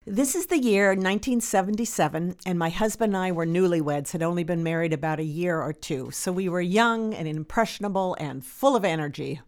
This is the year 1977, and my husband and I were newlyweds, had only been married about a year or two. So we were young and impressionable and full of energy.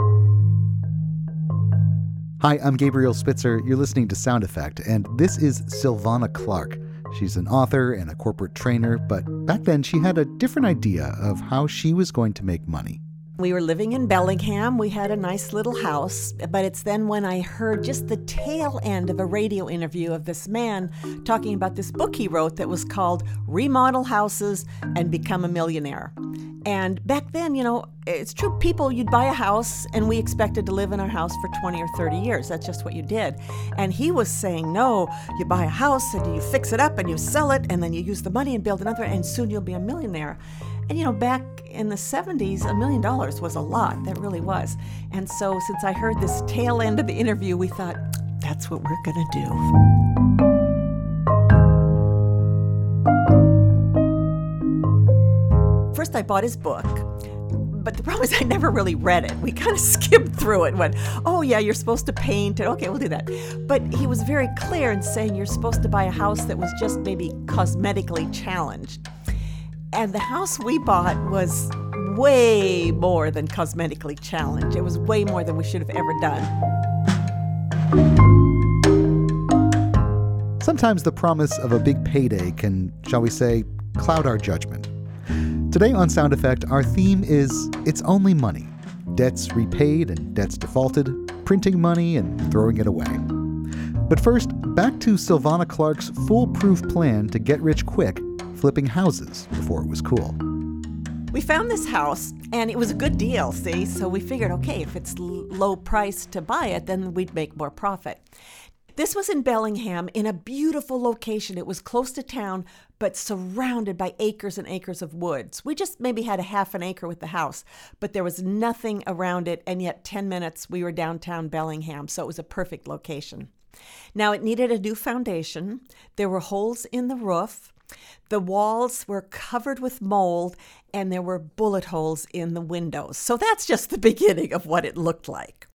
Hi, I'm Gabriel Spitzer. You're listening to Sound Effect, and this is Silvana Clark. She's an author and a corporate trainer, but back then she had a different idea of how she was going to make money. We were living in Bellingham. We had a nice little house, but it's then when I heard just the tail end of a radio interview of this man talking about this book he wrote that was called Remodel Houses and Become a Millionaire. And back then, it's true, you'd buy a house and we expected to live in our house for 20 or 30 years. That's just what you did. And he was saying, no, you buy a house and you fix it up and you sell it and then you use the money and build another and soon you'll be a millionaire. And back in the 70s, $1 million was a lot. That really was. And so since I heard this tail end of the interview, we thought, that's what we're going to do. First, I bought his book, but the problem is I never really read it. We kind of skimmed through it and went, oh yeah, you're supposed to paint, and okay, we'll do that. But he was very clear in saying you're supposed to buy a house that was just maybe cosmetically challenged. And the house we bought was way more than cosmetically challenged. It was way more than we should have ever done. Sometimes the promise of a big payday can, shall we say, cloud our judgment. Today on Sound Effect, our theme is It's Only Money. Debts repaid and debts defaulted, printing money and throwing it away. But first, back to Silvana Clark's foolproof plan to get rich quick, flipping houses before it was cool. We found this house, and it was a good deal, see? So we figured, okay, if it's low price to buy it, then we'd make more profit. This was in Bellingham, in a beautiful location. It was close to town, but surrounded by acres and acres of woods. We just maybe had a half an acre with the house, but there was nothing around it, and yet 10 minutes we were downtown Bellingham, so it was a perfect location. Now, it needed a new foundation. There were holes in the roof. The walls were covered with mold, and there were bullet holes in the windows. So that's just the beginning of what it looked like.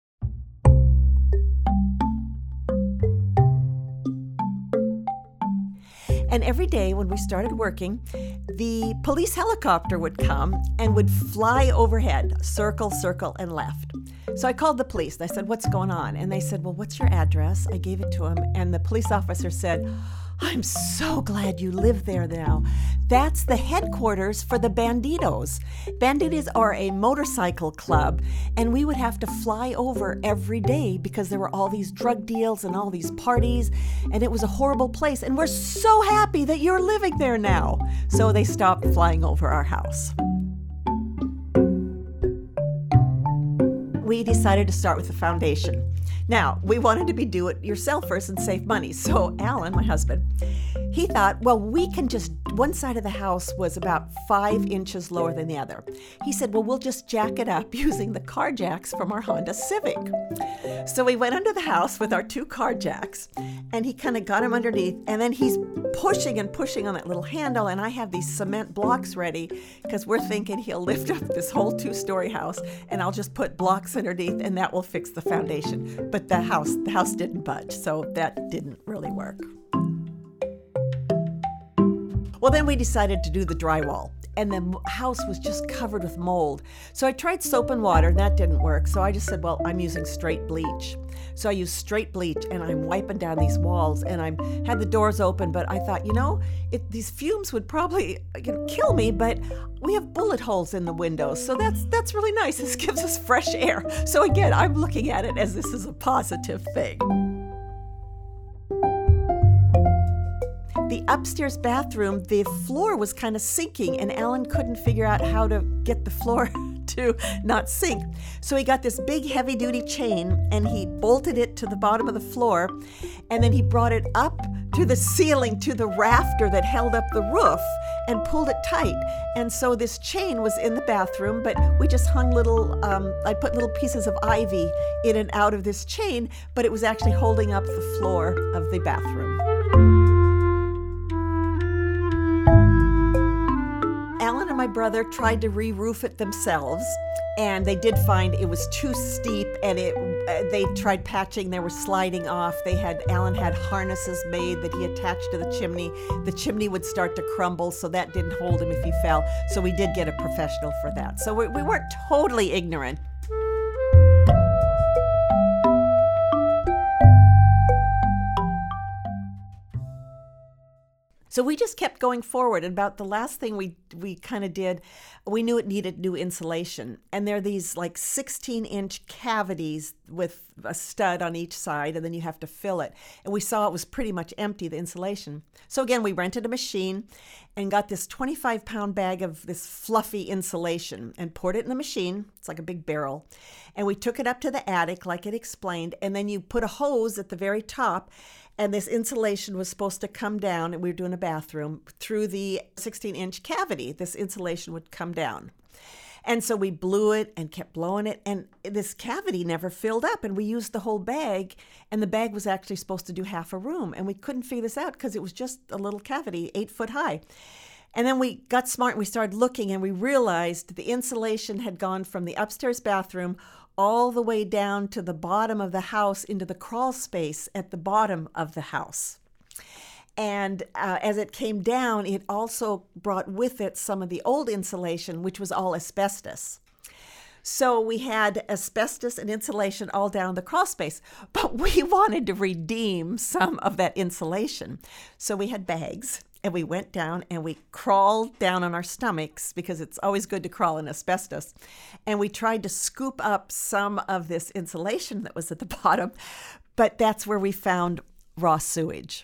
And every day when we started working, the police helicopter would come and would fly overhead, circle, circle, and left. So I called the police and I said, what's going on? And they said, well, what's your address? I gave it to him. And the police officer said, I'm so glad you live there now. That's the headquarters for the Bandidos. Bandidos are a motorcycle club, and we would have to fly over every day because there were all these drug deals and all these parties, and it was a horrible place, and we're so happy that you're living there now. So they stopped flying over our house. We decided to start with the foundation. Now, we wanted to be do-it-yourselfers and save money. So Alan, my husband, he thought, well, one side of the house was about 5 inches lower than the other. He said, well, we'll just jack it up using the car jacks from our Honda Civic. So we went under the house with our 2 car jacks, and he kind of got him underneath, and then he's pushing and pushing on that little handle, and I have these cement blocks ready because we're thinking he'll lift up this whole 2-story house, and I'll just put blocks underneath, and that will fix the foundation. But the house didn't budge, so that didn't really work. Well, then we decided to do the drywall, and the house was just covered with mold. So I tried soap and water, and that didn't work. So I just said, well, I'm using straight bleach. So I used straight bleach, and I'm wiping down these walls, and I had the doors open, but I thought, these fumes would probably kill me, but we have bullet holes in the windows, so that's really nice. This gives us fresh air. So again, I'm looking at it as this is a positive thing. The upstairs bathroom, the floor was kind of sinking, and Alan couldn't figure out how to get the floor to not sink. So he got this big heavy-duty chain, and he bolted it to the bottom of the floor, and then he brought it up to the ceiling, to the rafter that held up the roof, and pulled it tight. And so this chain was in the bathroom, but we just hung I put little pieces of ivy in and out of this chain, but it was actually holding up the floor of the bathroom. Alan and my brother tried to re-roof it themselves, and they did find it was too steep and it they tried patching, they were sliding off. Alan had harnesses made that he attached to the chimney. The chimney would start to crumble, so that didn't hold him if he fell. So we did get a professional for that. So we weren't totally ignorant. So we just kept going forward. And about the last thing we kind of did, we knew it needed new insulation. And there are these like 16-inch cavities with a stud on each side, and then you have to fill it. And we saw it was pretty much empty, the insulation. So again, we rented a machine and got this 25-pound bag of this fluffy insulation and poured it in the machine. It's like a big barrel. And we took it up to the attic, like it explained, and then you put a hose at the very top, and this insulation was supposed to come down, and we were doing a bathroom, through the 16-inch cavity. This insulation would come down. And so we blew it and kept blowing it, and this cavity never filled up, and we used the whole bag, and the bag was actually supposed to do half a room, and we couldn't figure this out because it was just a little cavity, 8 foot high. And then we got smart, and we started looking, and we realized the insulation had gone from the upstairs bathroom all the way down to the bottom of the house into the crawl space at the bottom of the house. And as it came down, it also brought with it some of the old insulation, which was all asbestos. So we had asbestos and insulation all down the crawl space, but we wanted to redeem some of that insulation. So we had bags, and we went down and we crawled down on our stomachs, because it's always good to crawl in asbestos. And we tried to scoop up some of this insulation that was at the bottom, but that's where we found raw sewage.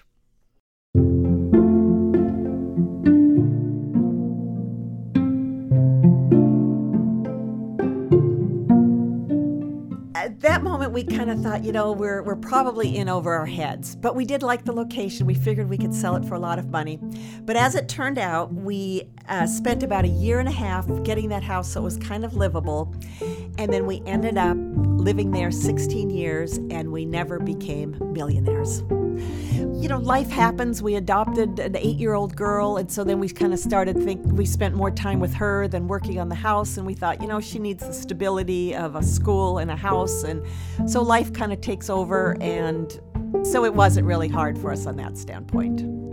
At that moment, we kind of thought, we're probably in over our heads. But we did like the location. We figured we could sell it for a lot of money. But as it turned out, we spent about a year and a half getting that house so it was kind of livable. And then we ended up living there 16 years, and we never became millionaires. Life happens. We adopted an 8-year-old girl, and so then we kind of started we spent more time with her than working on the house, and we thought, she needs the stability of a school and a house, and so life kind of takes over, and so it wasn't really hard for us on that standpoint.